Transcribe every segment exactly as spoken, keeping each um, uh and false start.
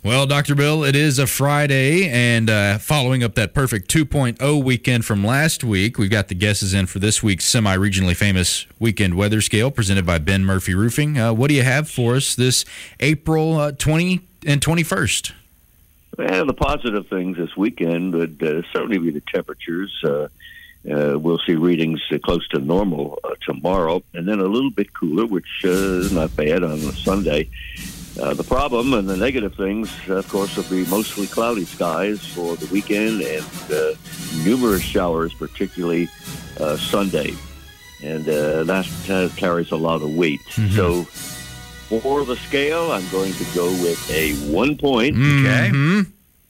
Well, Doctor Bill, it is a Friday, and uh, following up that perfect two point oh weekend from last week, we've got the guesses in for this week's semi-regionally famous weekend weather scale presented by Ben Murphy Roofing. Uh, what do you have for us this April uh, twentieth and twenty-first? Well, the positive things this weekend would uh, certainly be the temperatures. Uh, uh, we'll see readings uh, close to normal uh, tomorrow, and then a little bit cooler, which uh, is not bad on a Sunday. Uh, the problem and the negative things, of course, will be mostly cloudy skies for the weekend and uh, numerous showers, particularly uh, Sunday. And uh, that uh, carries a lot of weight. Mm-hmm. So for the scale, I'm going to go with a one point. Mm-hmm.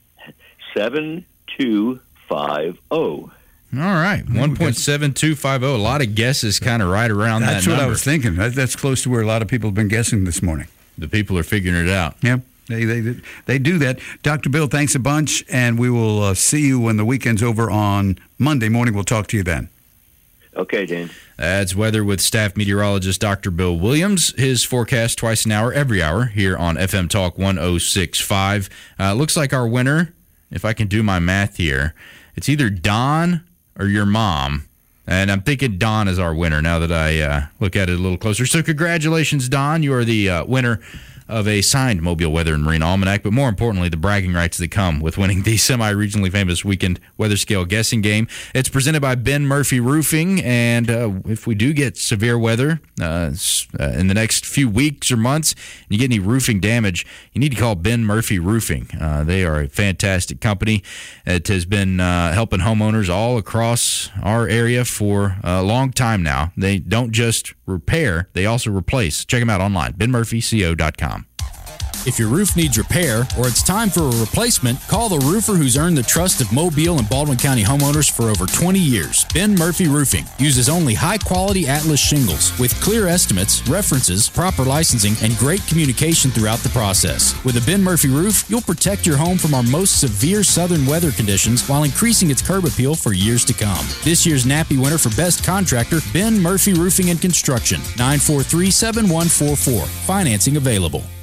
seven two five oh. All right, one point seven two five oh. A lot of guesses kind of right around that's that number. That's what I was thinking. That, that's close to where a lot of people have been guessing this morning. The people are figuring it out. Yeah, they they they do that. Doctor Bill, thanks a bunch, and we will uh, see you when the weekend's over on Monday morning. We'll talk to you then. Okay, Dan. That's weather with staff meteorologist Doctor Bill Williams. His forecast twice an hour, every hour, here on F M Talk one oh six point five. Uh, looks like our winner, if I can do my math here, it's either Don or your mom. And I'm thinking Don is our winner now that I uh, look at it a little closer. So congratulations, Don. You are the uh, winner of a signed Mobile Weather and Marine Almanac, but more importantly, the bragging rights that come with winning the semi-regionally famous weekend weather scale guessing game. It's presented by Ben Murphy Roofing, and uh, if we do get severe weather uh, in the next few weeks or months, and you get any roofing damage, you need to call Ben Murphy Roofing. Uh, they are a fantastic company. It has been uh, helping homeowners all across our area for a long time now. They don't just repair, they also replace. Check them out online, ben murphy co dot com. If your roof needs repair or it's time for a replacement, call the roofer who's earned the trust of Mobile and Baldwin County homeowners for over twenty years. Ben Murphy Roofing uses only high-quality Atlas shingles with clear estimates, references, proper licensing, and great communication throughout the process. With a Ben Murphy roof, you'll protect your home from our most severe southern weather conditions while increasing its curb appeal for years to come. This year's N A P I winner for Best Contractor, Ben Murphy Roofing and Construction, nine four three, seven one four four. Financing available.